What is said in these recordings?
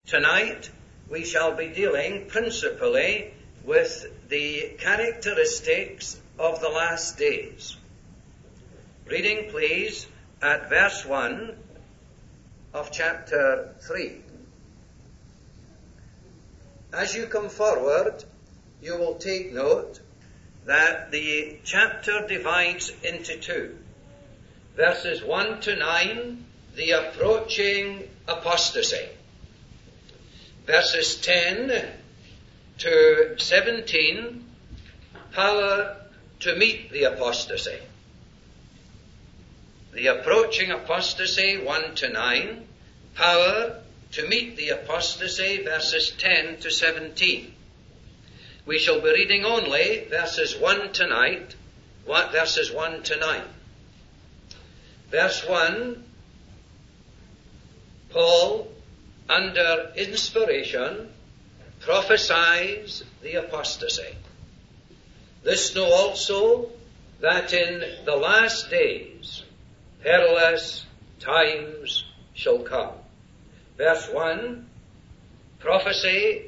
Tonight we shall be dealing principally with the characteristics of the last days. Reading, please, at verse 1 of chapter 3. As you come forward, you will take note that the chapter divides into two. Verses 1 to 9, the approaching apostasy. Verses 10 to 17, power to meet the apostasy. The approaching apostasy, 1 to 9, power to meet the apostasy, verses 10 to 17. We shall be reading only verses 1 to 9. Verse 1, Paul, under inspiration, prophesies the apostasy. This know also that in the last days perilous times shall come. Verse 1, prophecy,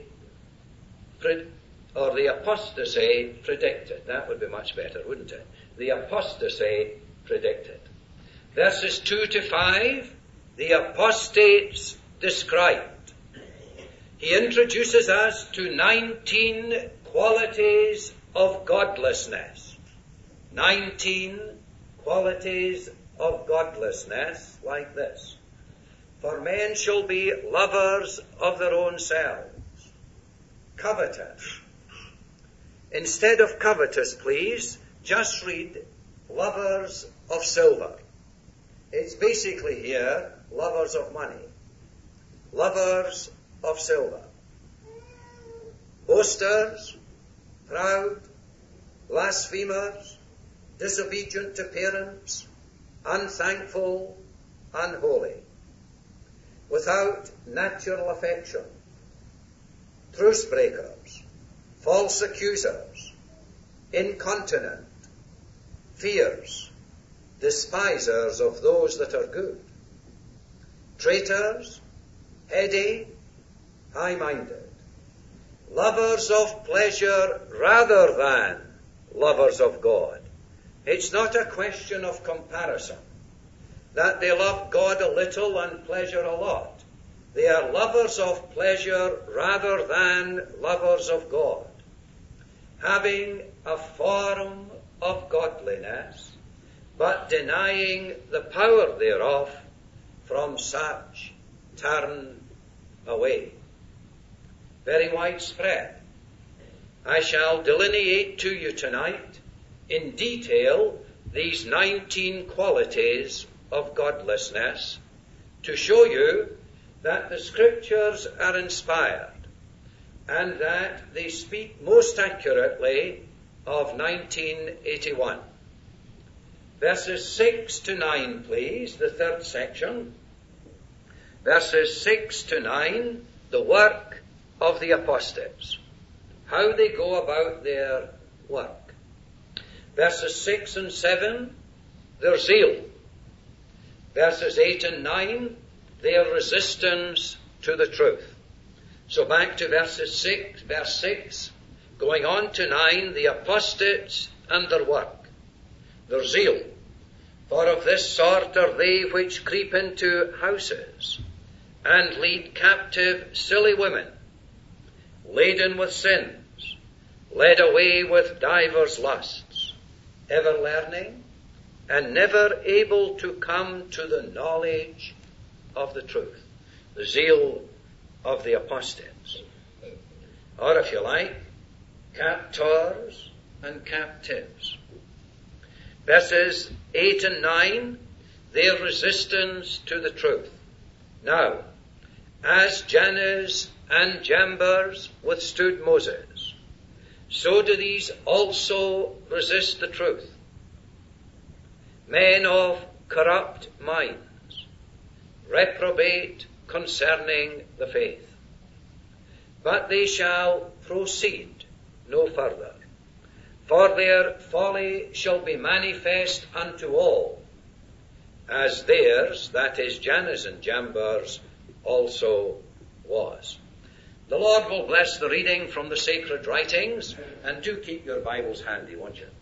or the apostasy predicted. That would be much better, wouldn't it? The apostasy predicted. Verses 2 to 5, the apostates described. He introduces us to 19 qualities of godlessness. 19 qualities of godlessness like this. For men shall be lovers of their own selves, covetous. Instead of covetous, please, just read lovers of silver. It's basically here lovers of money, lovers of silver, boasters, proud, blasphemers, disobedient to parents, unthankful, unholy, without natural affection, truce breakers, false accusers, incontinent, fierce, despisers of those that are good, traitors, heady, high-minded, lovers of pleasure rather than lovers of God. It's not a question of comparison, that they love God a little and pleasure a lot. They are lovers of pleasure rather than lovers of God, having a form of godliness, but denying the power thereof. From such turn away. Very widespread. I shall delineate to you tonight in detail these 19 qualities of godlessness to show you that the Scriptures are inspired and that they speak most accurately of 1981. Verses 6 to 9, please, the third section. Verses 6 to 9, the work of the apostates. How they go about their work. Verses 6 and 7, their zeal. Verses 8 and 9, their resistance to the truth. So back to verse 6, going on to 9, the apostates and their work. Their zeal. For of this sort are they which creep into houses, and lead captive silly women, laden with sins, led away with divers lusts, ever learning, and never able to come to the knowledge of the truth. The zeal of the apostates. Or if you like, captors and captives. Verses 8 and 9, their resistance to the truth. Now, as Jannes and Jambres withstood Moses, so do these also resist the truth. Men of corrupt minds, reprobate concerning the faith. But they shall proceed no further. For their folly shall be manifest unto all, as theirs, that is Jannes and Jambres, also was. The Lord will bless the reading from the sacred writings, and do keep your Bibles handy, won't you?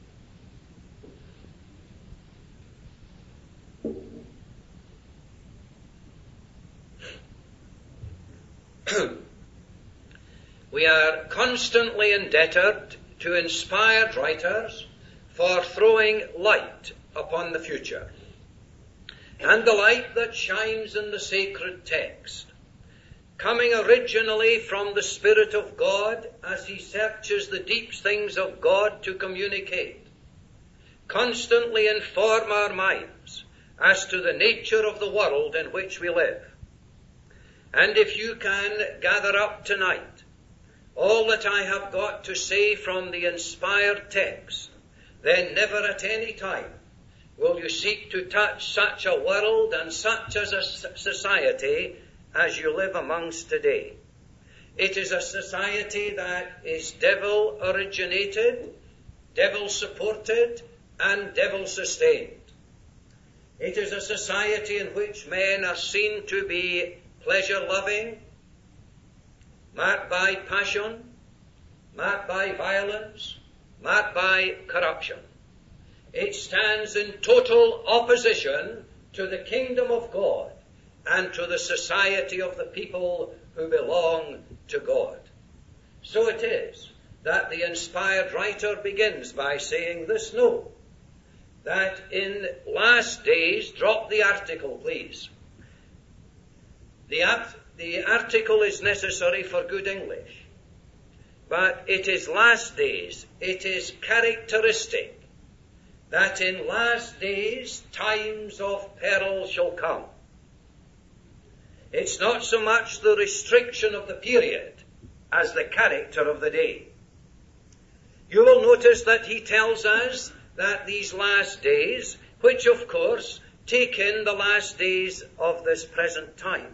We are constantly indebted to inspired writers for throwing light upon the future. And the light that shines in the sacred text, coming originally from the Spirit of God as he searches the deep things of God to communicate, constantly inform our minds as to the nature of the world in which we live. And if you can gather up tonight all that I have got to say from the inspired text, then never at any time will you seek to touch such a world and such as a society as you live amongst today. It is a society that is devil-originated, devil-supported, and devil-sustained. It is a society in which men are seen to be pleasure-loving, marked by passion, marked by violence, marked by corruption. It stands in total opposition to the kingdom of God and to the society of the people who belong to God. So it is that the inspired writer begins by saying this note, that in last days, drop the article please. The article is necessary for good English, but it is last days. It is characteristic that in last days times of peril shall come. It's not so much the restriction of the period as the character of the day. You will notice that he tells us that these last days, which of course take in the last days of this present time.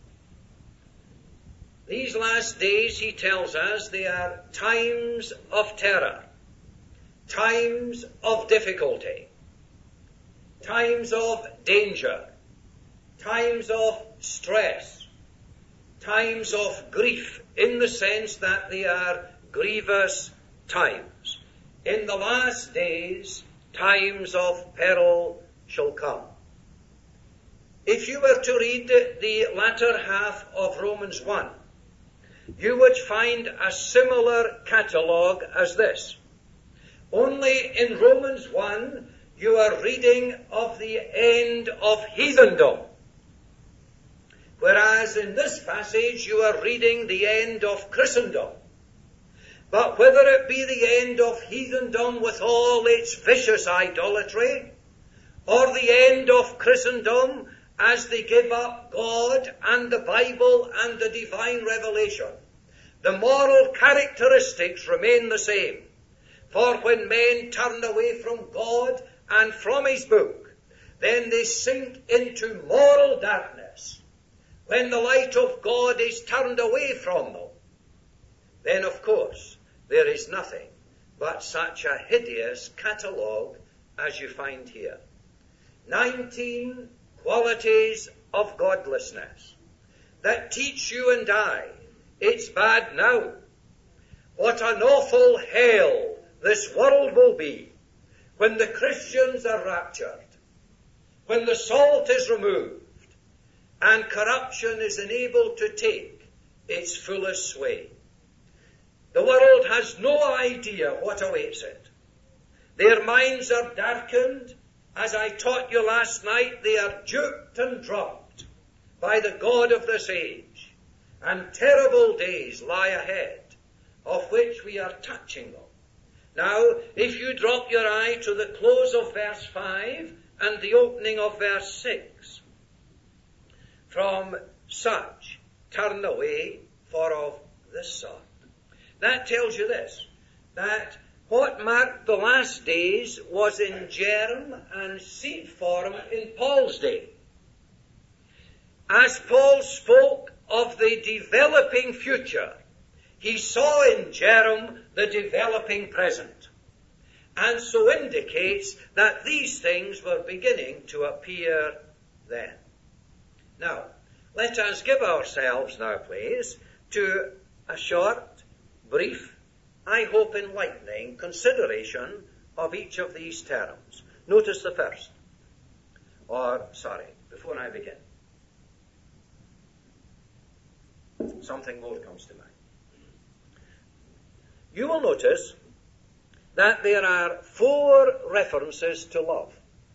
These last days, he tells us, they are times of terror, times of difficulty, times of danger, times of stress, times of grief, in the sense that they are grievous times. In the last days, times of peril shall come. If you were to read the latter half of Romans 1, you would find a similar catalogue as this. Only in Romans 1, you are reading of the end of heathendom, whereas in this passage you are reading the end of Christendom. But whether it be the end of heathendom with all its vicious idolatry, or the end of Christendom as they give up God and the Bible and the divine revelation, the moral characteristics remain the same. For when men turn away from God and from his book, then they sink into moral darkness. When the light of God is turned away from them, then of course there is nothing but such a hideous catalogue as you find here. 19 qualities of godlessness that teach you and I it's bad now. What an awful hell this world will be when the Christians are raptured, when the salt is removed, and corruption is enabled to take its fullest sway. The world has no idea what awaits it. Their minds are darkened. As I taught you last night, they are duped and drugged by the God of this age. And terrible days lie ahead, of which we are touching them. Now, if you drop your eye to the close of verse 5 and the opening of verse 6, from such turn away, for of this sort. That tells you this, that what marked the last days was in germ and seed form in Paul's day. As Paul spoke of the developing future, he saw in germ the developing present, and so indicates that these things were beginning to appear then. Now, Let us give ourselves now, please, to a short, brief, I hope enlightening consideration of each of these terms. Notice the first. Before I begin. Something more comes to mind. You will notice that there are 4 references to love.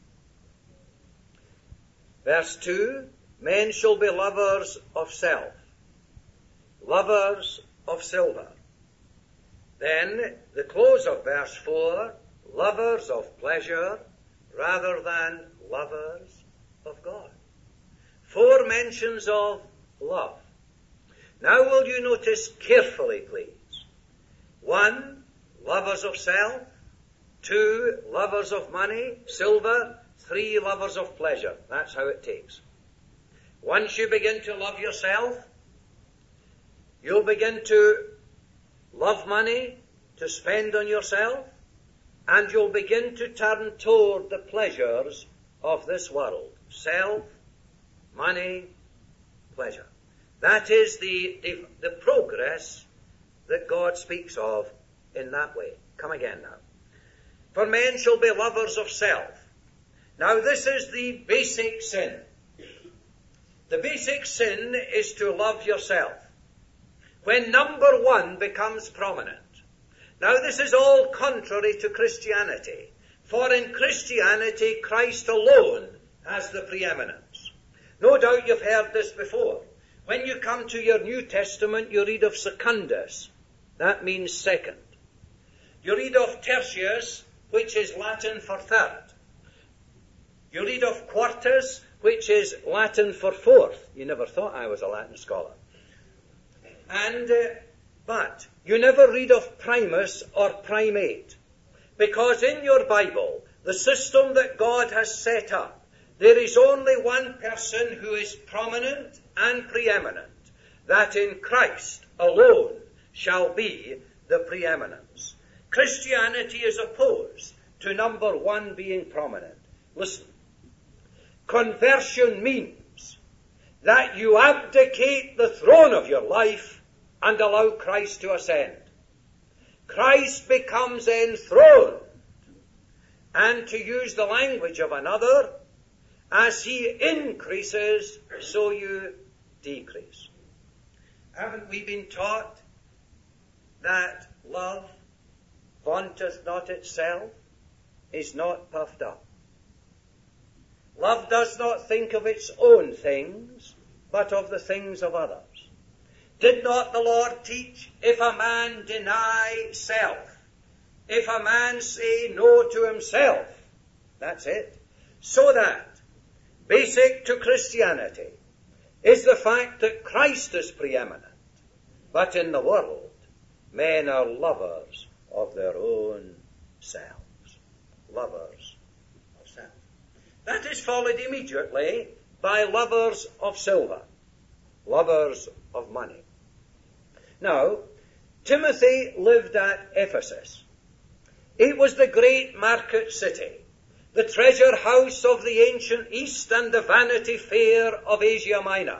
Verse 2, men shall be lovers of self, lovers of silver. Then, the close of verse 4, lovers of pleasure rather than lovers of God. 4 mentions of love. Now will you notice carefully, please. 1, lovers of self. 2, lovers of money, silver. 3, lovers of pleasure. That's how it takes. Once you begin to love yourself, you'll begin to love money, to spend on yourself, and you'll begin to turn toward the pleasures of this world. Self, money, pleasure. That is the progress that God speaks of in that way. Come again now. For men shall be lovers of self. Now this is the basic sin. The basic sin is to love yourself. When number 1 becomes prominent. Now this is all contrary to Christianity. For in Christianity, Christ alone has the preeminence. No doubt you've heard this before. When you come to your New Testament, you read of secundus. That means second. You read of tertius, which is Latin for third. You read of quartus, which is Latin for fourth. You never thought I was a Latin scholar. But you never read of primus or primate. Because in your Bible, the system that God has set up, there is only one person who is prominent and preeminent. That in Christ alone shall be the preeminence. Christianity is opposed to number 1 being prominent. Listen. Conversion means that you abdicate the throne of your life and allow Christ to ascend. Christ becomes enthroned. And to use the language of another, as he increases, so you decrease. Haven't we been taught that love vaunteth not itself, is not puffed up? Love does not think of its own things, but of the things of others. Did not the Lord teach, if a man deny self, if a man say no to himself, that's it. So that, basic to Christianity, is the fact that Christ is preeminent, but in the world, men are lovers of their own selves. Lovers of self. That is followed immediately by lovers of silver, lovers of money. Now, Timothy lived at Ephesus. It was the great market city, the treasure house of the ancient East and the Vanity Fair of Asia Minor.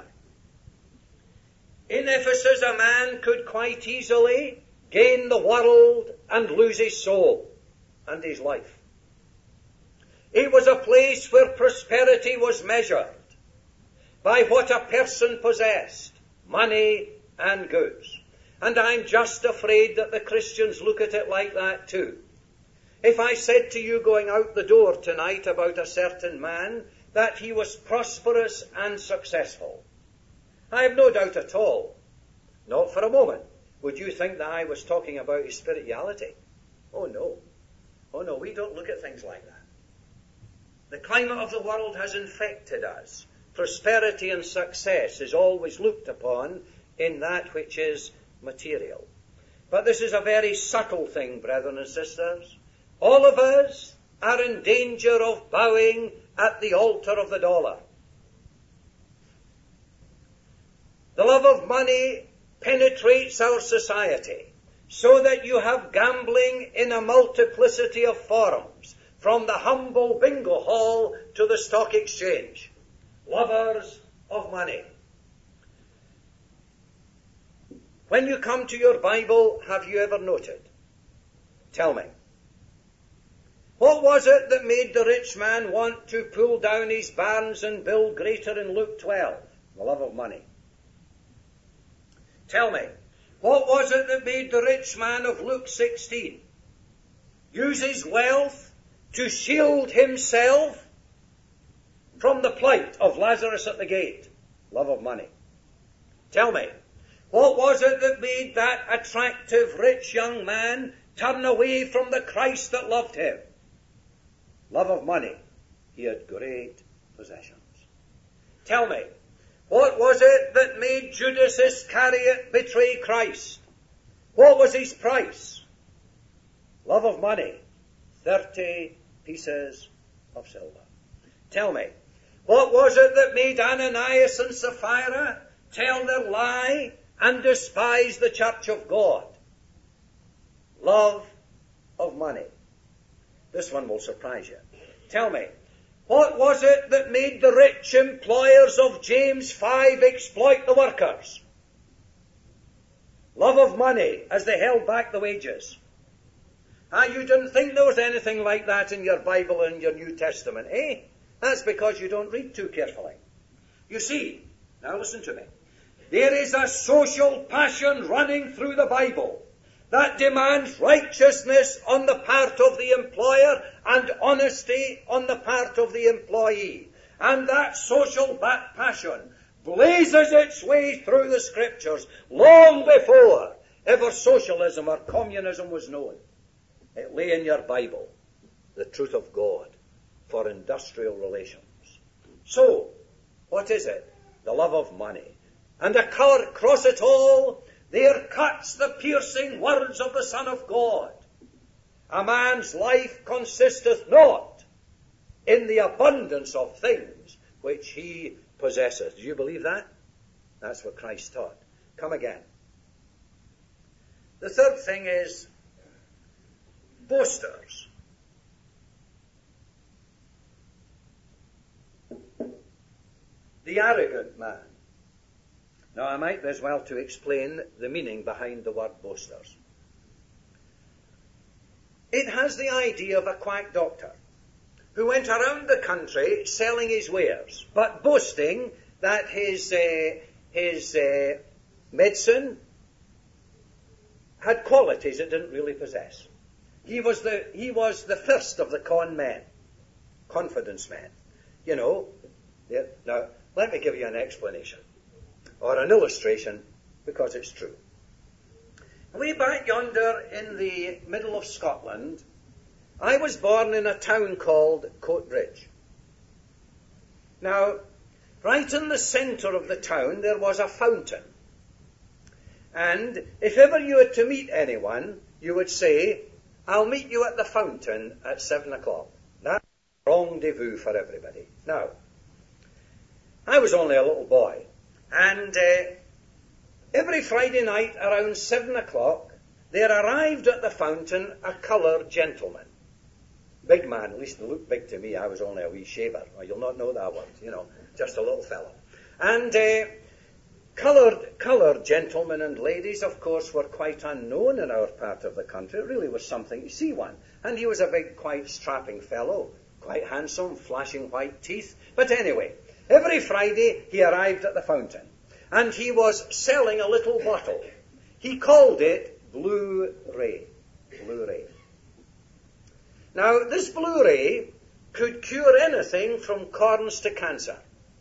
In Ephesus, a man could quite easily gain the world and lose his soul and his life. It was a place where prosperity was measured by what a person possessed, money and goods. And I'm just afraid that the Christians look at it like that too. If I said to you going out the door tonight about a certain man that he was prosperous and successful, I have no doubt at all, not for a moment, would you think that I was talking about his spirituality. Oh no, we don't look at things like that. The climate of the world has infected us. Prosperity and success is always looked upon in that which is material. But this is a very subtle thing, brethren and sisters. All of us are in danger of bowing at the altar of the dollar. The love of money penetrates our society so that you have gambling in a multiplicity of forms, from the humble bingo hall to the stock exchange. Lovers of money. When you come to your Bible, have you ever noted? Tell me. What was it that made the rich man want to pull down his barns and build greater in Luke 12? The love of money. Tell me, what was it that made the rich man of Luke 16 use his wealth to shield himself from the plight of Lazarus at the gate? Love of money. Tell me, what was it that made that attractive rich young man turn away from the Christ that loved him? Love of money. He had great possessions. Tell me, what was it that made Judas Iscariot betray Christ? What was his price? Love of money. 30 pieces of silver. Tell me, what was it that made Ananias and Sapphira tell their lie and despise the church of God? Love of money. This one will surprise you. Tell me, what was it that made the rich employers of James 5 exploit the workers? Love of money, as they held back the wages. You didn't think there was anything like that in your Bible and your New Testament, eh? That's because you don't read too carefully. You see, now listen to me. There is a social passion running through the Bible that demands righteousness on the part of the employer and honesty on the part of the employee. And that social passion blazes its way through the Scriptures long before ever socialism or communism was known. It lay in your Bible, the truth of God for industrial relations. So, what is it? The love of money. And across it all, there cuts the piercing words of the Son of God. A man's life consisteth not in the abundance of things which he possesseth. Do you believe that? That's what Christ taught. Come again. The third thing is boasters. The arrogant man. Now, I might as well to explain the meaning behind the word boasters. It has the idea of a quack doctor who went around the country selling his wares, but boasting that his medicine had qualities it didn't really possess. He was the first of the con men, confidence men. You know. Now, let me give you an explanation. Or an illustration, because it's true. Way back yonder in the middle of Scotland, I was born in a town called Coatbridge. Now, right in the centre of the town, there was a fountain. And if ever you were to meet anyone, you would say, I'll meet you at the fountain at 7 o'clock. That's a rendezvous for everybody. Now, I was only a little boy. And every Friday night around 7 o'clock, there arrived at the fountain a coloured gentleman. Big man, at least he looked big to me. I was only a wee shaver. Well, you'll not know that word, just a little fellow. And coloured gentlemen and ladies, of course, were quite unknown in our part of the country. It really was something to see one. And he was a big, quite strapping fellow, quite handsome, flashing white teeth. But anyway, every Friday he arrived at the fountain, and he was selling a little bottle. He called it Blue Ray. Blue Ray. Now, this Blue Ray could cure anything from corns to cancer,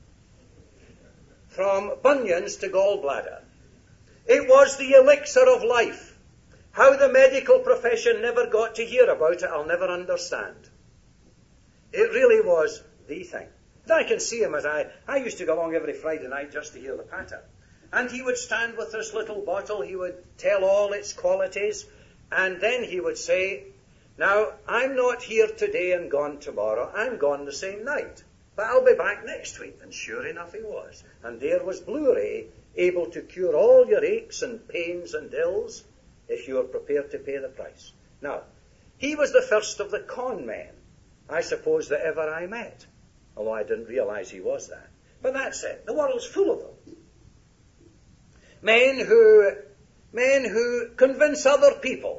from bunions to gallbladder. It was the elixir of life. How the medical profession never got to hear about it, I'll never understand. It really was the thing. I can see him as I used to go along every Friday night just to hear the patter. And he would stand with this little bottle, he would tell all its qualities, and then he would say, now, I'm not here today and gone tomorrow, I'm gone the same night, but I'll be back next week. And sure enough he was. And there was Blue Ray, able to cure all your aches and pains and ills, if you were prepared to pay the price. Now, he was the first of the con men, I suppose, that ever I met. Although I didn't realize he was that. But that's it. The world's full of them. Men who men who convince other people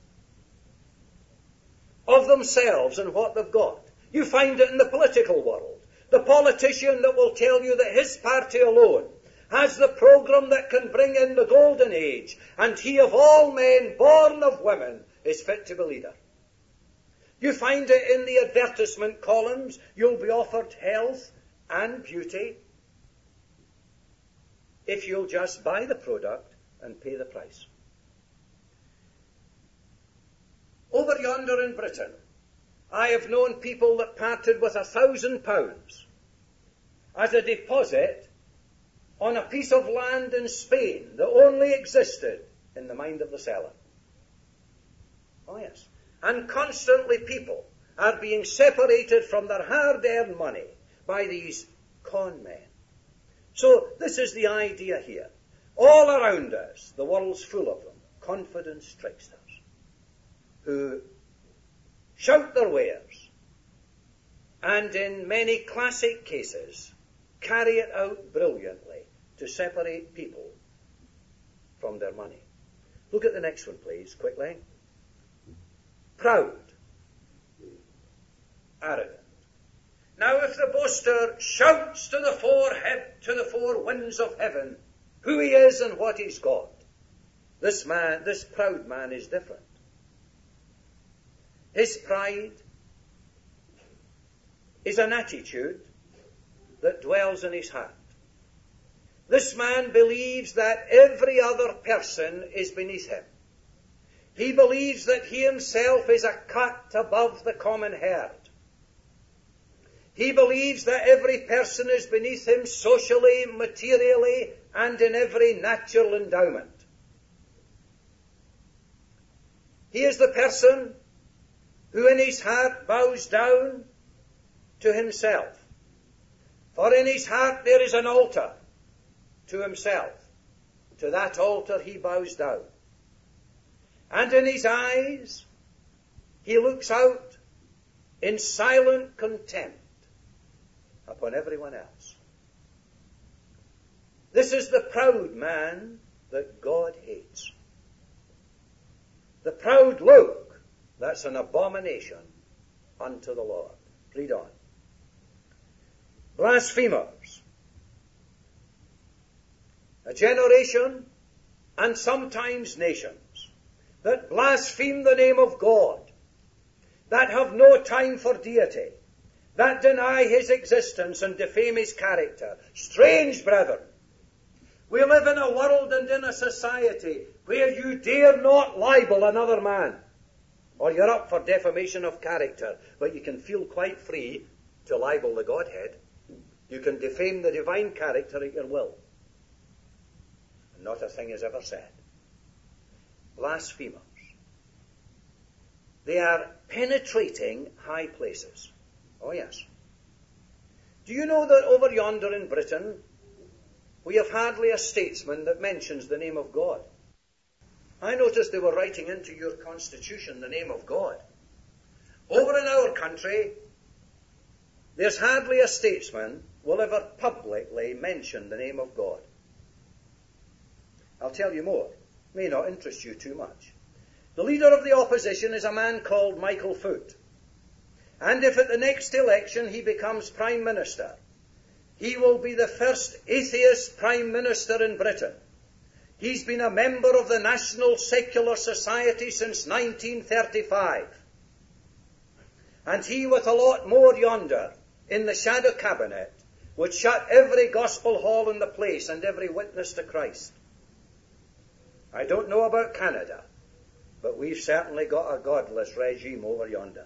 of themselves and what they've got. You find it in the political world. The politician that will tell you that his party alone has the program that can bring in the golden age, and he of all men born of women is fit to be leader. You find it in the advertisement columns. You'll be offered health and beauty if you'll just buy the product and pay the price. Over yonder in Britain, I have known people that parted with £1,000 as a deposit on a piece of land in Spain that only existed in the mind of the seller. Oh yes. And constantly people are being separated from their hard-earned money by these con men. So this is the idea here. All around us, the world's full of them, confidence tricksters, who shout their wares, and in many classic cases carry it out brilliantly to separate people from their money. Look at the next one, please, quickly. Proud, arrogant. Now, if the boaster shouts to the four winds of heaven who he is and what he's got, this proud man is different. His pride is an attitude that dwells in his heart. This man believes that every other person is beneath him. He believes that he himself is a cut above the common herd. He believes that every person is beneath him socially, materially, and in every natural endowment. He is the person who in his heart bows down to himself. For in his heart there is an altar to himself. To that altar he bows down. And in his eyes he looks out in silent contempt upon everyone else. This is the proud man that God hates. The proud look, that's an abomination unto the Lord. Read on. Blasphemers. A generation, and sometimes nations, that blaspheme the name of God, that have no time for deity, that deny his existence and defame his character. Strange, brethren. We live in a world and in a society where you dare not libel another man, or you're up for defamation of character, but you can feel quite free to libel the Godhead. You can defame the divine character at your will. And not a thing is ever said. Blasphemers. They are penetrating high places. Oh yes. Do you know that over yonder in Britain, we have hardly a statesman that mentions the name of God? I noticed they were writing into your constitution the name of God. Over in our country, there's hardly a statesman will ever publicly mention the name of God. I'll tell you more. It may not interest you too much. The leader of the opposition is a man called Michael Foot. And if at the next election he becomes Prime Minister, he will be the first atheist Prime Minister in Britain. He's been a member of the National Secular Society since 1935. And he, with a lot more yonder in the shadow cabinet, would shut every gospel hall in the place and every witness to Christ. I don't know about Canada, but we've certainly got a godless regime over yonder,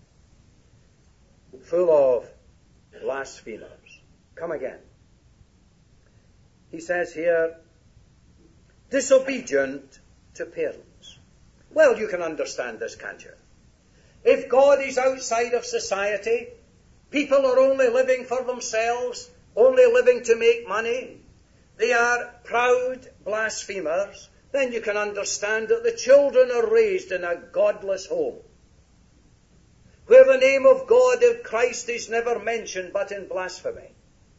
full of blasphemers. Come again. He says here, disobedient to parents. Well, you can understand this, can't you? If God is outside of society, people are only living for themselves, only living to make money, they are proud blasphemers, then you can understand that the children are raised in a godless home, where the name of God of Christ is never mentioned but in blasphemy.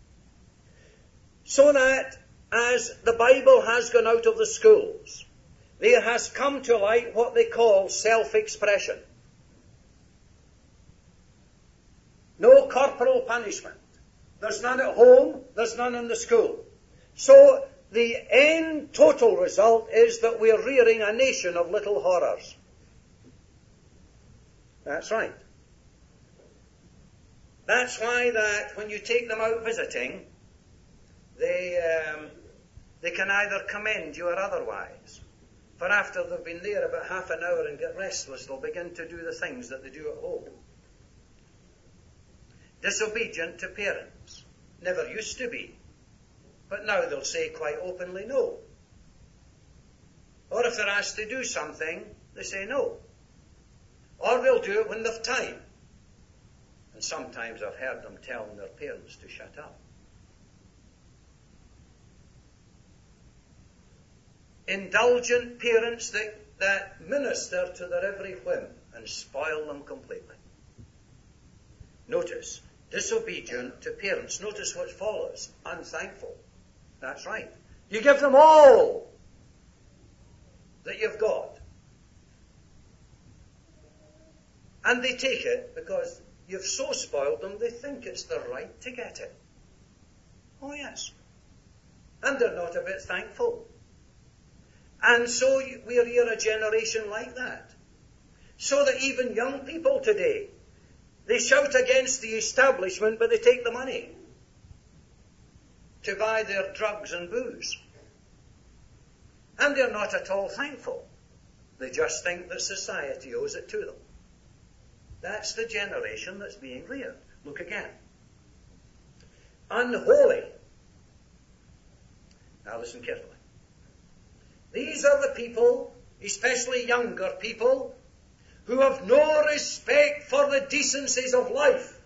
So that as the Bible has gone out of the schools, has come to light what they call self-expression. No corporal punishment. There's none at home, there's none in the school. So the end total result is that we're rearing a nation of little horrors. That's right. That's why that when you take them out visiting, they can either commend you or otherwise. For after they've been there about half an hour and get restless, they'll begin to do the things that they do at home. Disobedient to parents. Never used to be. But now they'll say quite openly no. Or if they're asked to do something, they say no. Or they'll do it when they've time. And sometimes I've heard them telling their parents to shut up. Indulgent parents that minister to their every whim and spoil them completely. Notice, disobedient to parents. Notice what follows. Unthankful. That's right. You give them all that you've got. And they take it because you've so spoiled them, they think it's their right to get it. Oh, yes. And they're not a bit thankful. And so we are a generation like that. So that even young people today, they shout against the establishment, but they take the money to buy their drugs and booze. And they're not at all thankful. They just think that society owes it to them. That's the generation that's being reared. Look again. Unholy. Now listen carefully. These are the people, especially younger people, who have no respect for the decencies of life.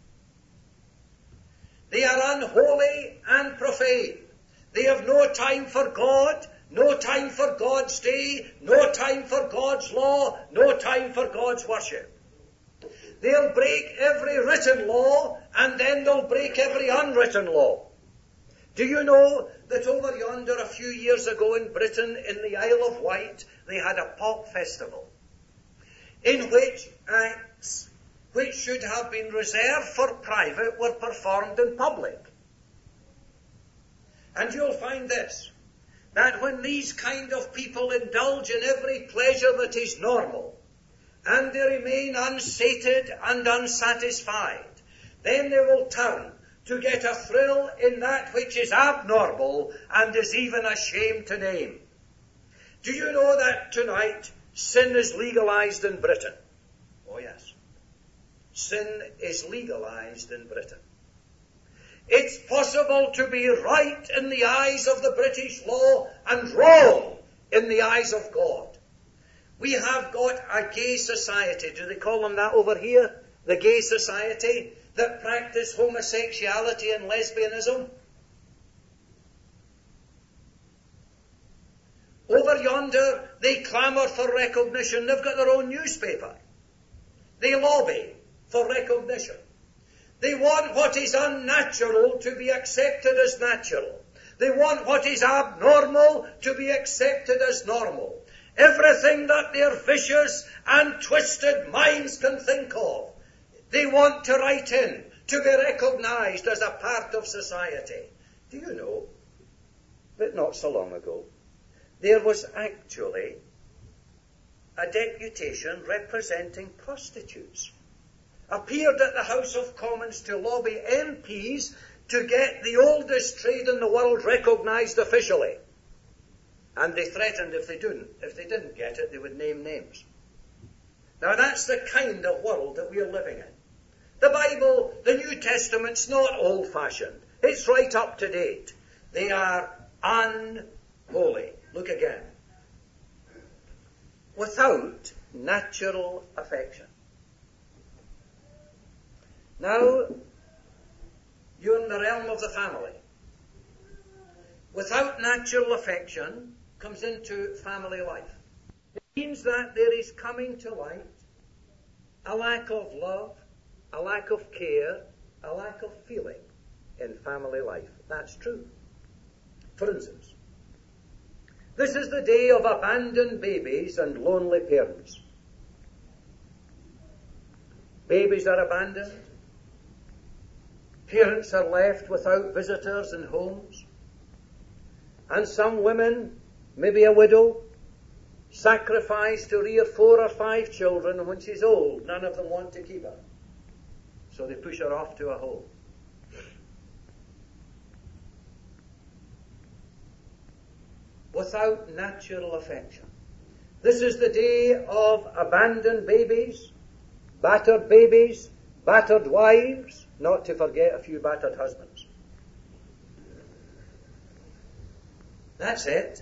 They are unholy and profane. They have no time for God, no time for God's day, no time for God's law, no time for God's worship. They'll break every written law, and then they'll break every unwritten law. Do you know that over yonder a few years ago in Britain, in the Isle of Wight, they had a pop festival in which acts which should have been reserved for private were performed in public. And you'll find this, that when these kind of people indulge in every pleasure that is normal, and they remain unsated and unsatisfied, then they will turn to get a thrill in that which is abnormal and is even a shame to name. Do you know that tonight sin is legalized in Britain? Oh yes. Sin is legalized in Britain. It's possible to be right in the eyes of the British law and wrong in the eyes of God. We have got a gay society. Do they call them that over here? The gay society that practice homosexuality and lesbianism? Over yonder, they clamour for recognition. They've got their own newspaper. They lobby for recognition. They want what is unnatural to be accepted as natural. They want what is abnormal to be accepted as normal. Everything that their vicious and twisted minds can think of, they want to write in, to be recognized as a part of society. Do you know that not so long ago, there was actually a deputation representing prostitutes appeared at the House of Commons to lobby MPs to get the oldest trade in the world recognized officially. And they threatened if they didn't get it, they would name names. Now that's the kind of world that we are living in. The Bible, the New Testament's not old-fashioned. It's right up to date. They are unholy. Look again. Without natural affection. Now, you're in the realm of the family. Without natural affection comes into family life. It means that there is coming to light a lack of love, a lack of care, a lack of feeling in family life. That's true. For instance, This is the day of abandoned babies and lonely parents. Babies are abandoned. Parents are left without visitors in homes. And some women, maybe a widow, sacrificed to rear 4 or 5 children, and when she's old, none of them want to keep her. So they push her off to a home. Without natural affection. This is the day of abandoned babies, battered wives, not to forget a few battered husbands. That's it.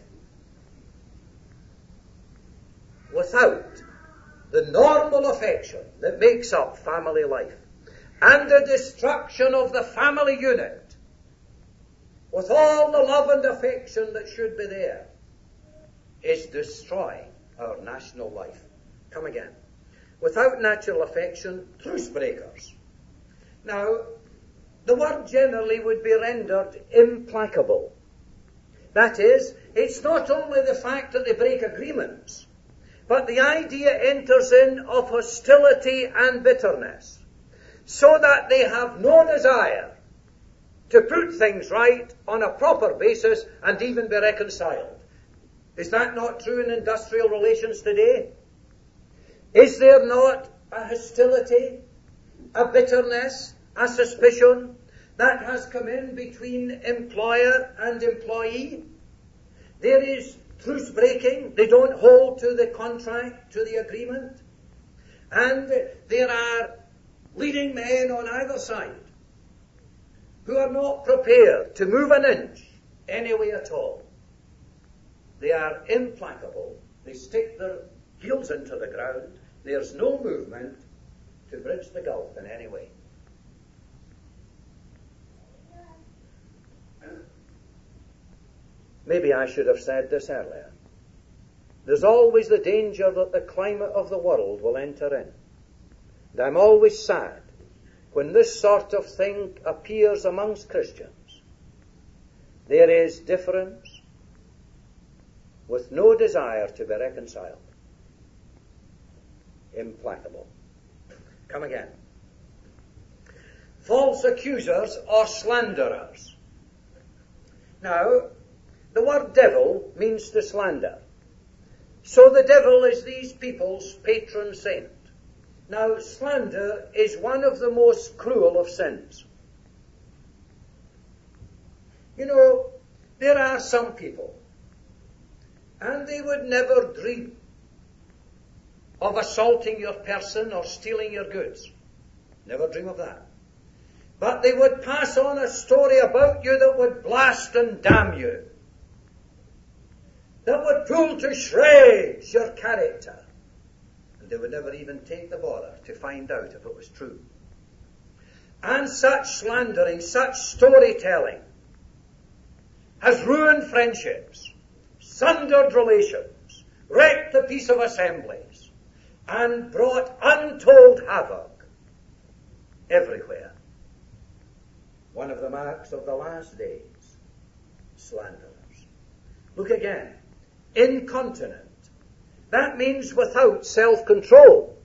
Without the normal affection that makes up family life and the destruction of the family unit, with all the love and affection that should be there, is destroying our national life. Come again. Without natural affection, truce breakers. Now, the word generally would be rendered implacable. That is, it's not only the fact that they break agreements, but the idea enters in of hostility and bitterness, so that they have no desire to put things right on a proper basis and even be reconciled. Is that not true in industrial relations today? Is there not a hostility, a bitterness, a suspicion that has come in between employer and employee? There is truce breaking. They don't hold to the contract, to the agreement. And there are leading men on either side who are not prepared to move an inch any way at all. They are implacable. They stick their heels into the ground. There's no movement to bridge the gulf in any way. Maybe I should have said this earlier. There's always the danger that the climate of the world will enter in. And I'm always sad when this sort of thing appears amongst Christians. There is difference with no desire to be reconciled. Implacable. Come again. False accusers or slanderers. Now, the word devil means to slander. So the devil is these people's patron saint. Now, slander is one of the most cruel of sins. You know, there are some people, and they would never dream of assaulting your person or stealing your goods. Never dream of that. But they would pass on a story about you that would blast and damn you, that would pull to shreds your character. And they would never even take the bother to find out if it was true. And such slandering, such storytelling has ruined friendships, sundered relations, wrecked the peace of assemblies, and brought untold havoc everywhere. One of the marks of the last days, slanderers. Look again. Incontinent. That means without self-control.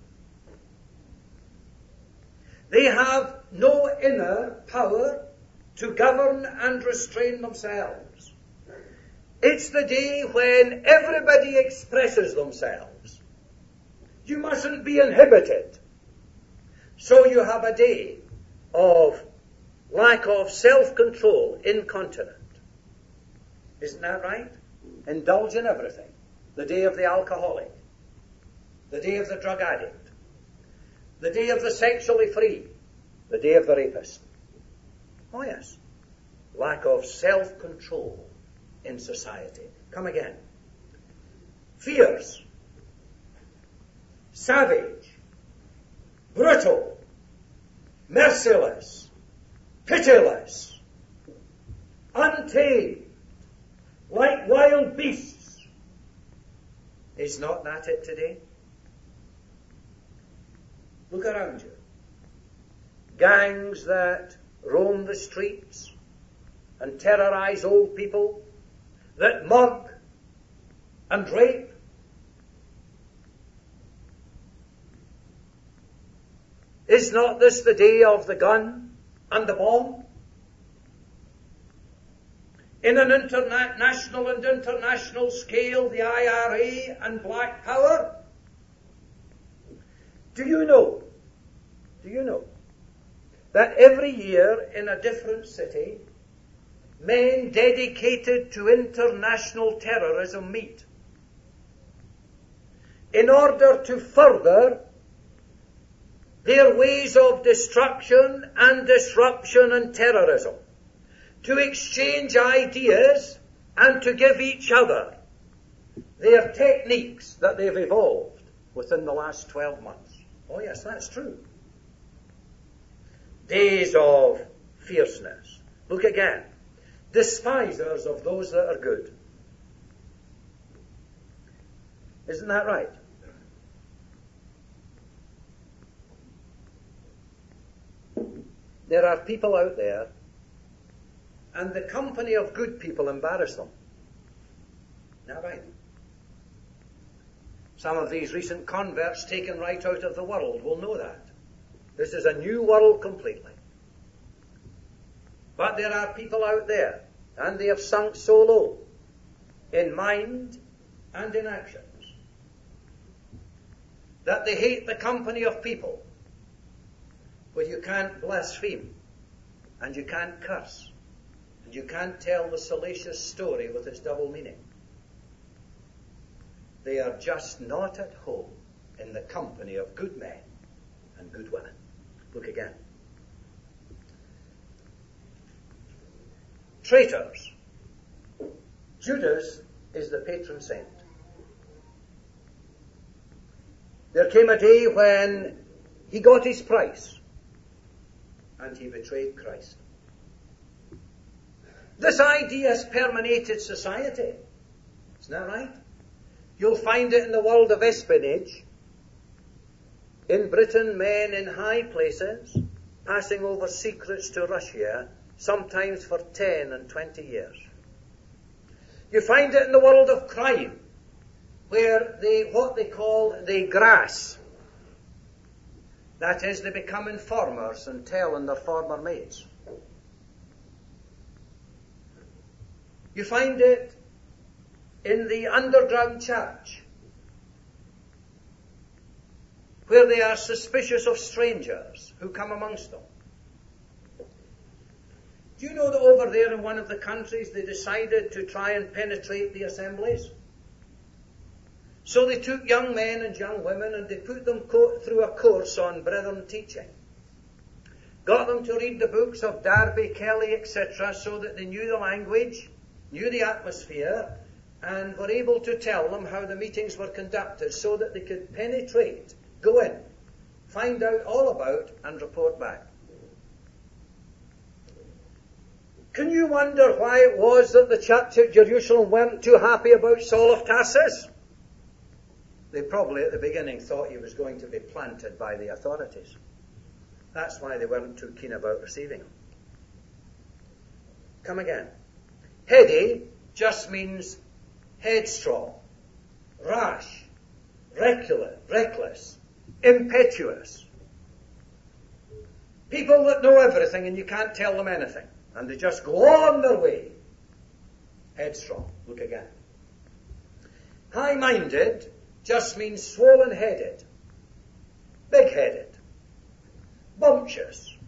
They have no inner power to govern and restrain themselves. It's the day when everybody expresses themselves. You mustn't be inhibited. So you have a day of lack of self-control, incontinent. Isn't that right? Indulge in everything. The day of the alcoholic. The day of the drug addict. The day of the sexually free. The day of the rapist. Oh yes. Lack of self-control in society. Come again. Fierce. Savage. Brutal. Merciless. Pitiless. Untamed. Like wild beasts. Is not that it today? Look around you. Gangs that roam the streets and terrorize old people, that mug and rape. Is not this the day of the gun and the bomb? In an national and international scale, the IRA and Black Power. Do you know that every year in a different city, men dedicated to international terrorism meet in order to further their ways of destruction and disruption and terrorism, to exchange ideas and to give each other their techniques that they've evolved within the last 12 months. Oh yes, that's true. Days of fierceness. Look again. Despisers of those that are good. Isn't that right? There are people out there, and the company of good people embarrass them. Isn't that right? Some of these recent converts taken right out of the world will know that. This is a new world completely. But there are people out there, and they have sunk so low in mind and in actions that they hate the company of people where you can't blaspheme, and you can't curse, and you can't tell the salacious story with its double meaning. They are just not at home in the company of good men and good women. Look again. Traitors. Judas is the patron saint. There came a day when he got his price and he betrayed Christ. This idea has permeated society. Isn't that right? You'll find it in the world of espionage. In Britain, men in high places passing over secrets to Russia, sometimes for 10 and 20 years. You find it in the world of crime, where what they call the grass. That is, they become informers and tell on their former mates. You find it in the underground church, where they are suspicious of strangers who come amongst them. Do you know that over there in one of the countries they decided to try and penetrate the assemblies? So they took young men and young women and they put them through a course on brethren teaching. Got them to read the books of Darby, Kelly, etc., so that they knew the language, knew the atmosphere, and were able to tell them how the meetings were conducted so that they could penetrate, go in, find out all about, and report back. Can you wonder why it was that the church at Jerusalem weren't too happy about Saul of Tarsus? They probably at the beginning thought he was going to be planted by the authorities. That's why they weren't too keen about receiving him. Come again. Heady just means headstrong, rash, reckless, impetuous. People that know everything and you can't tell them anything. And they just go on their way. Headstrong. Look again. High-minded just means swollen-headed, big-headed, bumptious.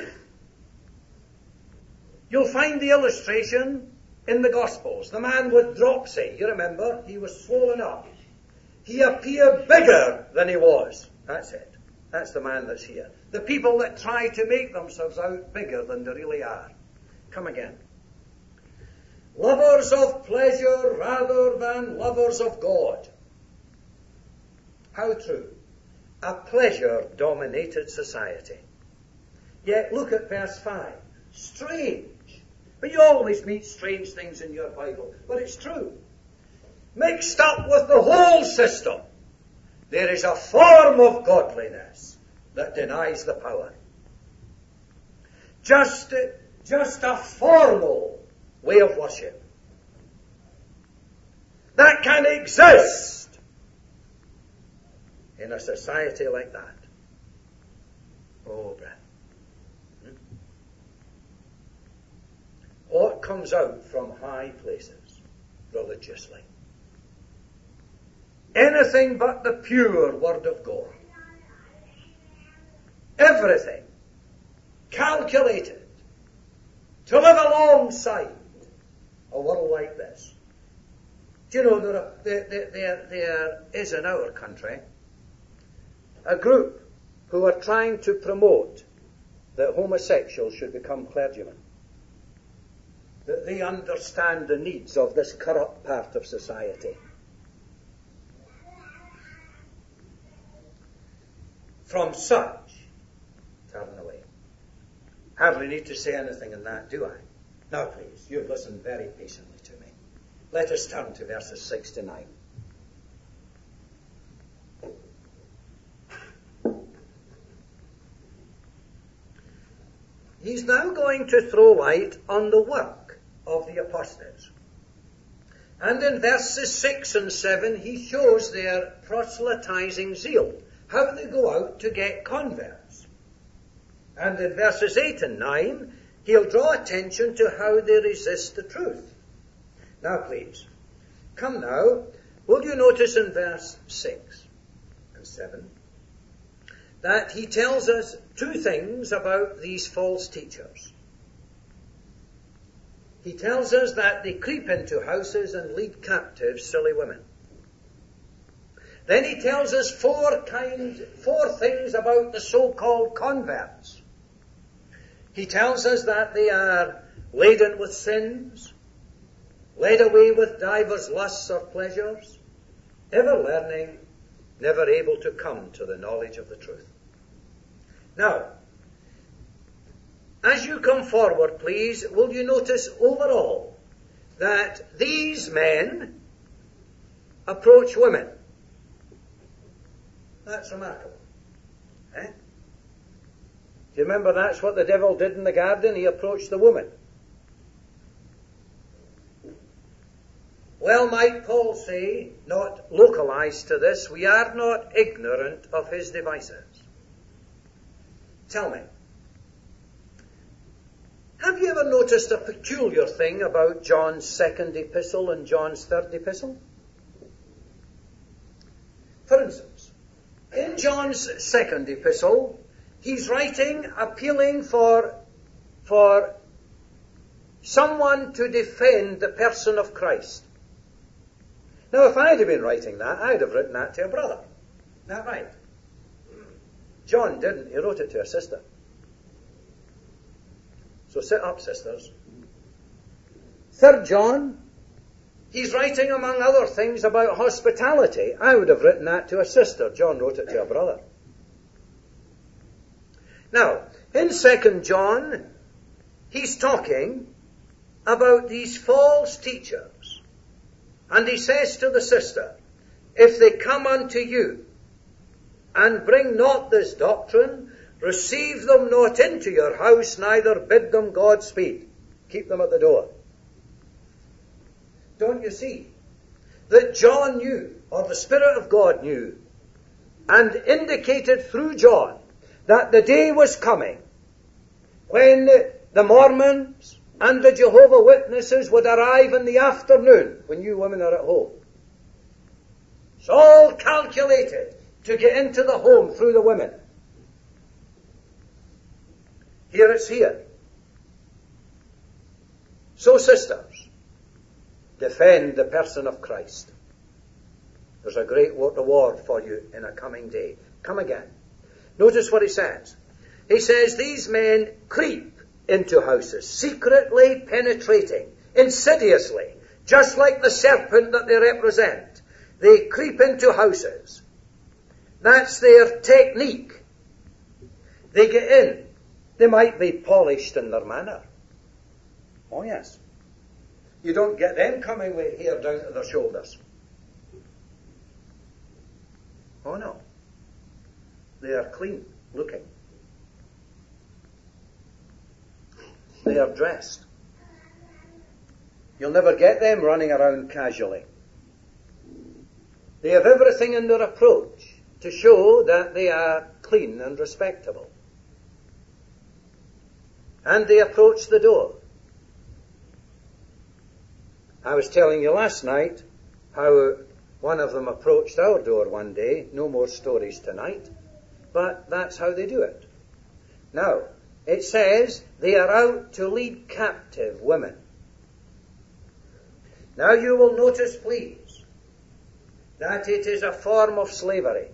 You'll find the illustration in the Gospels. The man with dropsy, you remember, he was swollen up. He appeared bigger than he was. That's it. That's the man that's here. The people that try to make themselves out bigger than they really are. Come again. Lovers of pleasure rather than lovers of God. How true. A pleasure-dominated society. Yet look at verse 5. Strange. But you always meet strange things in your Bible. But it's true. Mixed up with the whole system, there is a form of godliness that denies the power. Just a formal way of worship. that can exist in a society like that? Oh, brethren. What comes out from high places religiously? Anything but the pure Word of God. Everything calculated to live alongside a world like this. Do you know there is in our country a group who are trying to promote that homosexuals should become clergymen? That they understand the needs of this corrupt part of society. From such, turn away. Hardly need to say anything in that, do I? Now please, you've listened very patiently to me. Let us turn to verses 6 to 9. He's now going to throw light on the work of the apostates. And in verses 6 and 7, he shows their proselytizing zeal, how they go out to get converts. And in verses 8 and 9, he'll draw attention to how they resist the truth. Now please, come now, will you notice in verse 6 and 7, that he tells us two things about these false teachers. He tells us that they creep into houses and lead captive silly women. Then he tells us four things about the so-called converts. He tells us that they are laden with sins, led away with divers lusts or pleasures, ever learning, never able to come to the knowledge of the truth. Now, as you come forward, please, will you notice overall that these men approach women? That's remarkable. Eh? Do you remember that's what the devil did in the garden? He approached the woman. Well, might Paul say, not localized to this, we are not ignorant of his devices. Tell me, have you ever noticed a peculiar thing about John's second epistle and John's third epistle? For instance, in John's second epistle, he's writing, appealing for someone to defend the person of Christ. Now, if I'd have been writing that, I'd have written that to a brother. Isn't that right? John didn't. He wrote it to a sister. So sit up, sisters. 3 John, he's writing, among other things, about hospitality. I would have written that to a sister. John wrote it to a brother. Now, in 2 John, he's talking about these false teachers. And he says to the sister, if they come unto you and bring not this doctrine, receive them not into your house, neither bid them Godspeed. Keep them at the door. Don't you see that John knew, or the Spirit of God knew, and indicated through John, that the day was coming when the Mormons and the Jehovah Witnesses would arrive in the afternoon when you women are at home. It's all calculated to get into the home through the women. Here it's here. So, sisters, defend the person of Christ. There's a great reward for you in a coming day. Come again. Notice what he says. He says, these men creep into houses, secretly penetrating, insidiously, just like the serpent that they represent. They creep into houses. That's their technique. They get in. They might be polished in their manner. Oh, yes. You don't get them coming with hair down to their shoulders. Oh, no. They are clean looking. They are dressed. You'll never get them running around casually. They have everything in their approach to show that they are clean and respectable. And they approach the door. I was telling you last night how one of them approached our door one day. No more stories tonight. But that's how they do it. Now, it says they are out to lead captive women. Now you will notice, please, that it is a form of slavery.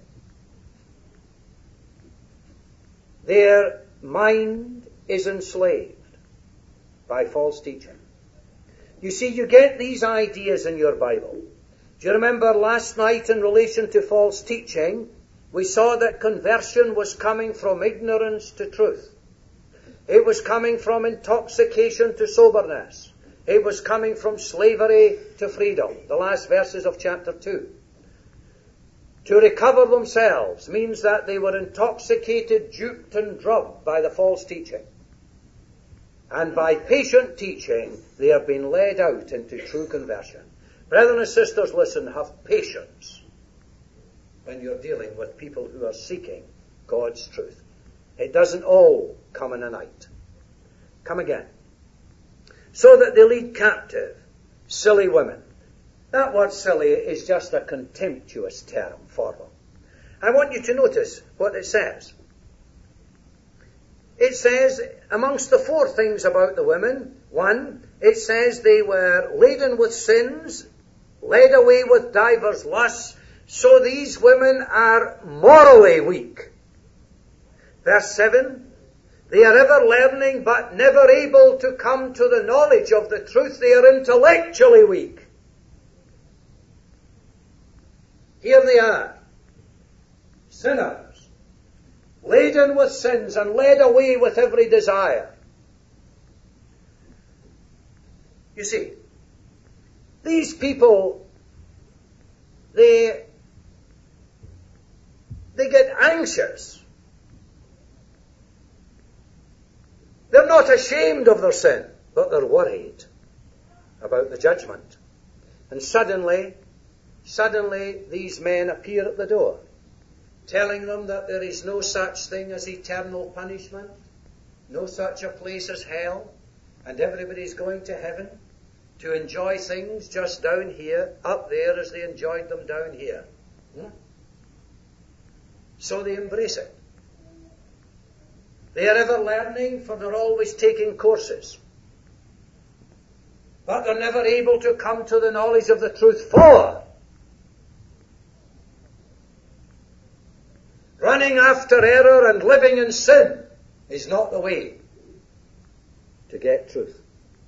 Their mind is enslaved by false teaching. You see, you get these ideas in your Bible. Do you remember last night in relation to false teaching, we saw that conversion was coming from ignorance to truth. It was coming from intoxication to soberness. It was coming from slavery to freedom. The last verses of chapter 2. To recover themselves means that they were intoxicated, duped and drugged by the false teaching. And by patient teaching, they have been led out into true conversion. Brethren and sisters, listen, have patience when you're dealing with people who are seeking God's truth. It doesn't all come in a night. Come again. So that they lead captive silly women. That word silly is just a contemptuous term for them. I want you to notice what it says. It says, amongst the four things about the women, one, it says they were laden with sins, led away with divers lusts, so these women are morally weak. Verse 7, they are ever learning but never able to come to the knowledge of the truth. They are intellectually weak. Here they are, sinners, laden with sins and led away with every desire. You see, these people, they get anxious. They're not ashamed of their sin, but they're worried about the judgment. And suddenly these men appear at the door, telling them that there is no such thing as eternal punishment, no such a place as hell, and everybody's going to heaven to enjoy things just down here, up there as they enjoyed them down here. So they embrace it. They are ever learning, for they're always taking courses. But they're never able to come to the knowledge of the truth, for running after error and living in sin is not the way to get truth.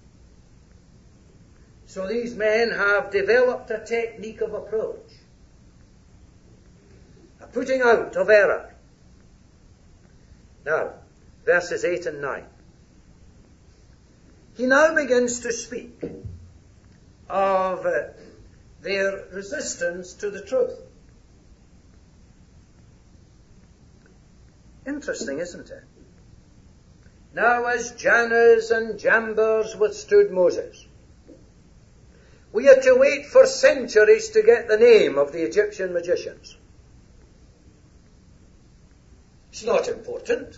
So these men have developed a technique of approach, a putting out of error. Now, verses 8 and 9. He now begins to speak of their resistance to the truth. Interesting, isn't it? Now as Jannes and Jambres withstood Moses. We had to wait for centuries to get the name of the Egyptian magicians. It's not important.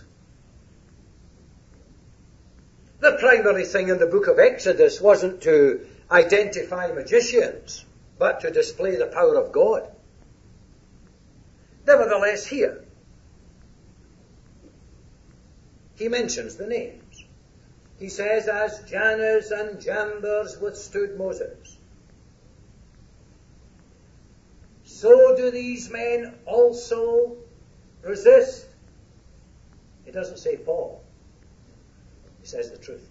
The primary thing in the book of Exodus wasn't to identify magicians, but to display the power of God. Nevertheless, here, he mentions the names. He says, as Jannes and Jambres withstood Moses, so do these men also resist. He doesn't say Paul. He says the truth.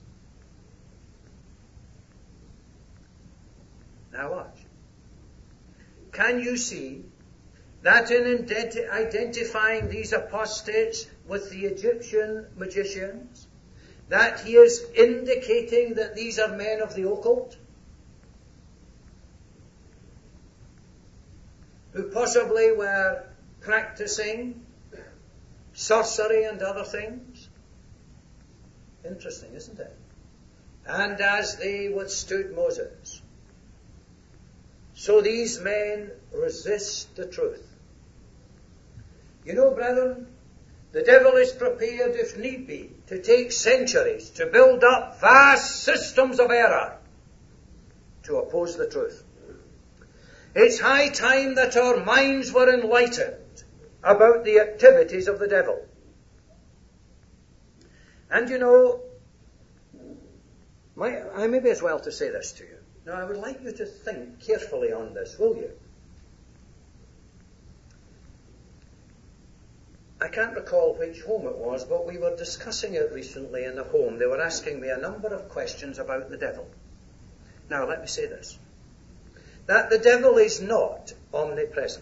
Now watch. Can you see that in identifying these apostates with the Egyptian magicians, that he is indicating that these are men of the occult, who possibly were practicing sorcery and other things? Interesting, isn't it? And as they withstood Moses, So these men resist the truth. You know, brethren, the devil is prepared, if need be, to take centuries to build up vast systems of error to oppose the truth. It's high time that our minds were enlightened about the activities of the devil. And you know, I may be as well to say this to you. Now, I would like you to think carefully on this, will you? I can't recall which home it was, but we were discussing it recently in the home. They were asking me a number of questions about the devil. Now, let me say this. That the devil is not omnipresent.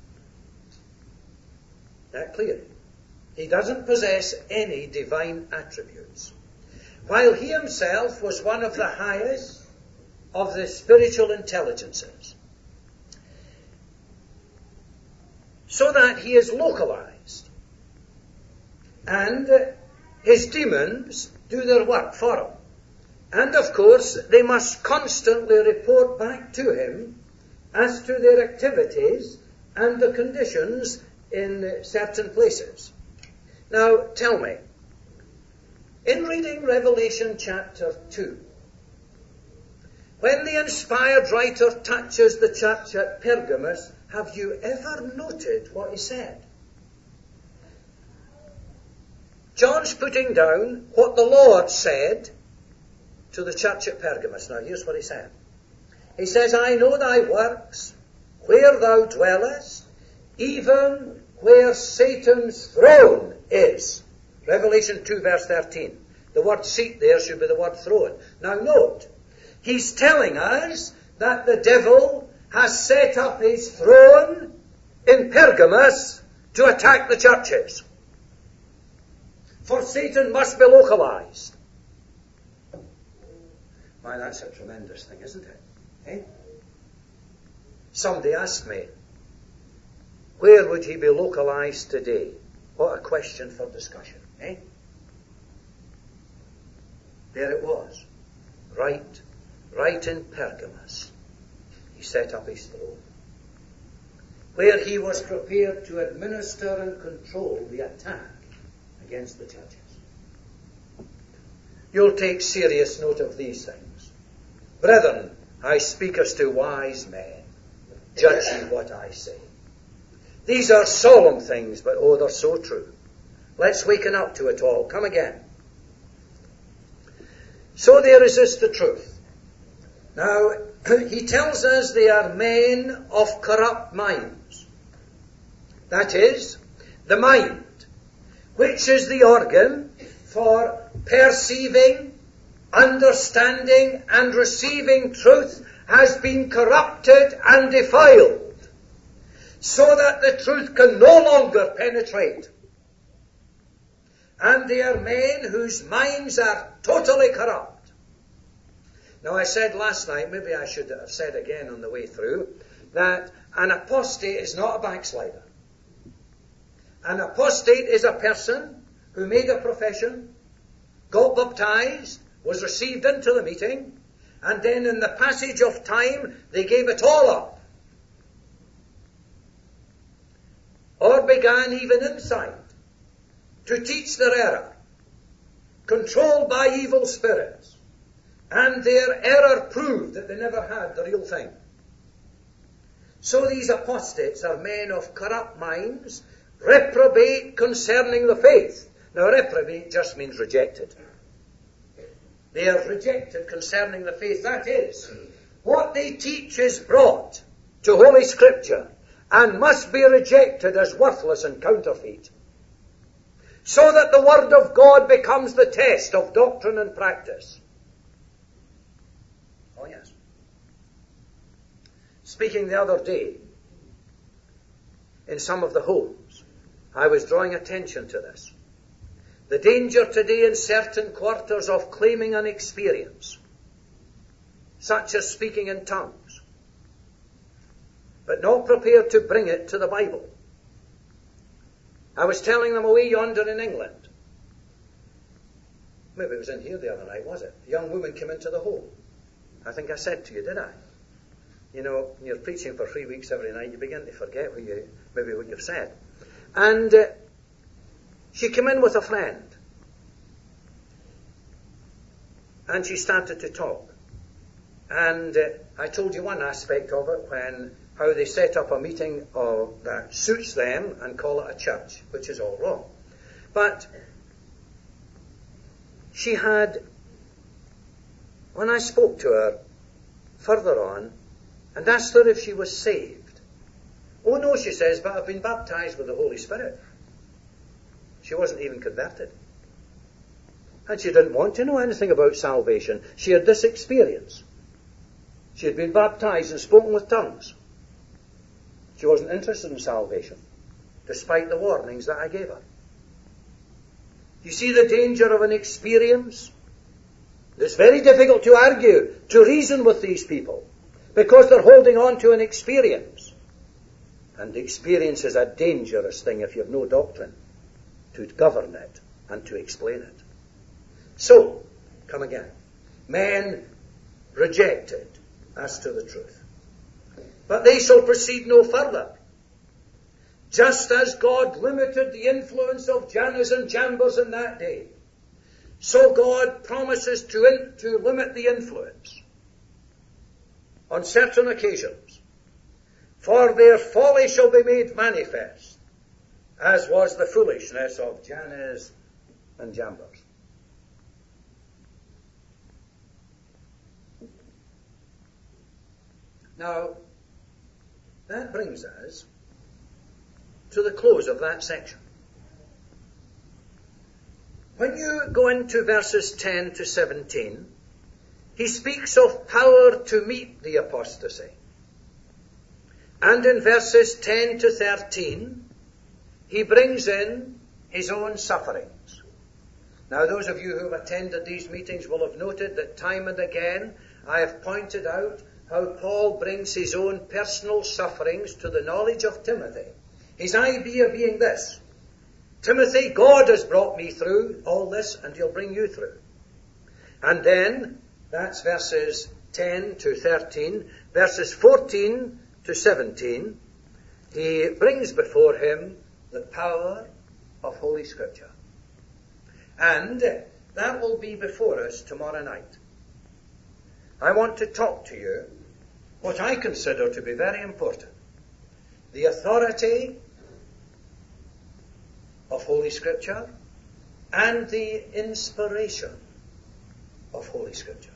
That clear? He doesn't possess any divine attributes. While he himself was one of the highest of the spiritual intelligences. So that he is localized. And his demons do their work for him. And of course, they must constantly report back to him as to their activities and the conditions in certain places. Now, tell me, in reading Revelation chapter 2, when the inspired writer touches the church at Pergamos, have you ever noted what he said? John's putting down what the Lord said to the church at Pergamos. Now, here's what he said. He says, I know thy works, where thou dwellest, even where Satan's throne is. Revelation 2, verse 13. The word seat there should be the word throne. Now, note, he's telling us that the devil has set up his throne in Pergamos to attack the churches. For Satan must be localized. Why, that's a tremendous thing, isn't it? Eh? Somebody asked me, where would he be localized today? What a question for discussion. Eh? There it was. Right in Pergamos. He set up his throne. Where he was prepared to administer and control the attack against the churches. You'll take serious note of these things. Brethren, I speak as to wise men. Judge ye what I say. These are solemn things, but oh, they're so true. Let's waken up to it all. Come again. So they resist the truth. Now, he tells us they are men of corrupt minds. That is, the mind, which is the organ for perceiving, understanding, and receiving truth, has been corrupted and defiled, so that the truth can no longer penetrate. And they are men whose minds are totally corrupt. Now, I said last night, maybe I should have said again on the way through, that an apostate is not a backslider. An apostate is a person who made a profession, got baptized, was received into the meeting, and then in the passage of time, they gave it all up. Or began even inside to teach their error, controlled by evil spirits, and their error proved that they never had the real thing. So these apostates are men of corrupt minds, reprobate concerning the faith. Now, reprobate just means rejected. They are rejected concerning the faith. That is, what they teach is brought to Holy Scripture and must be rejected as worthless and counterfeit, so that the Word of God becomes the test of doctrine and practice. Oh, yes. Speaking the other day, in some of the homes, I was drawing attention to this. The danger today in certain quarters of claiming an experience, such as speaking in tongues, but not prepared to bring it to the Bible. I was telling them away yonder in England. Maybe it was in here the other night, was it? A young woman came into the home. I think I said to you, did I? You know, when you're preaching for 3 weeks every night, you begin to forget what you've said. And she came in with a friend. And she started to talk. And I told you one aspect of it, how they set up a meeting that suits them and call it a church, which is all wrong. But she had, when I spoke to her further on and asked her if she was saved. Oh no, she says, but I've been baptized with the Holy Spirit. She wasn't even converted. And she didn't want to know anything about salvation. She had this experience. She had been baptized and spoken with tongues. She wasn't interested in salvation, despite the warnings that I gave her. You see the danger of an experience? It's very difficult to argue, to reason with these people, because they're holding on to an experience. And experience is a dangerous thing if you have no doctrine to govern it and to explain it. So, come again. Men rejected as to the truth. But they shall proceed no further. Just as God limited the influence of Jannes and Jambres in that day, so God promises to limit the influence on certain occasions. For their folly shall be made manifest, as was the foolishness of Jannes and Jambres. Now, that brings us to the close of that section. When you go into verses 10 to 17, he speaks of power to meet the apostasy. And in verses 10 to 13, he brings in his own sufferings. Now, those of you who have attended these meetings will have noted that time and again I have pointed out how Paul brings his own personal sufferings to the knowledge of Timothy. His idea being this: Timothy, God has brought me through all this, and he'll bring you through. And then, that's verses 10 to 13. Verses 14 to 17, he brings before him the power of Holy Scripture. And that will be before us tomorrow night. I want to talk to you what I consider to be very important: the authority of Holy Scripture and the inspiration of Holy Scripture.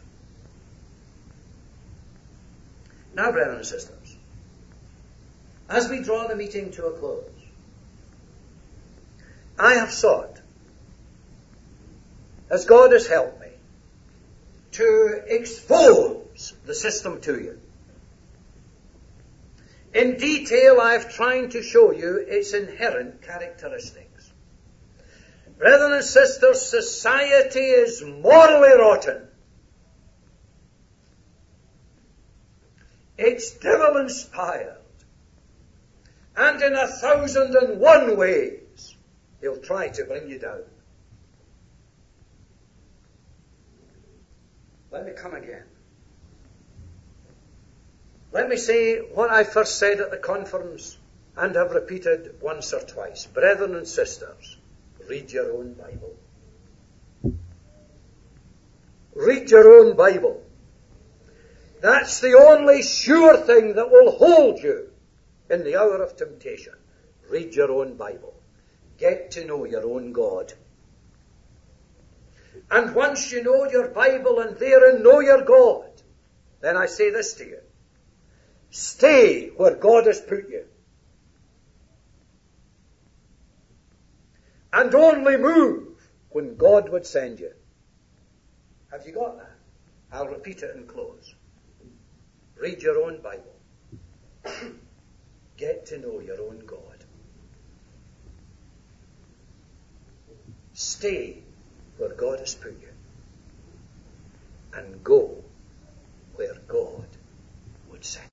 Now, brethren and sisters, as we draw the meeting to a close, I have sought, as God has helped me, to expose the system to you. In detail, I've tried to show you its inherent characteristics. Brethren and sisters, society is morally rotten. It's devil-inspired. And in 1,001 ways, he'll try to bring you down. Let me come again. Let me say what I first said at the conference and have repeated once or twice. Brethren and sisters, read your own Bible. Read your own Bible. That's the only sure thing that will hold you in the hour of temptation. Read your own Bible. Get to know your own God. And once you know your Bible and therein know your God, then I say this to you: stay where God has put you. And only move when God would send you. Have you got that? I'll repeat it and close. Read your own Bible. Get to know your own God. Stay where God has put you. And go where God would send you.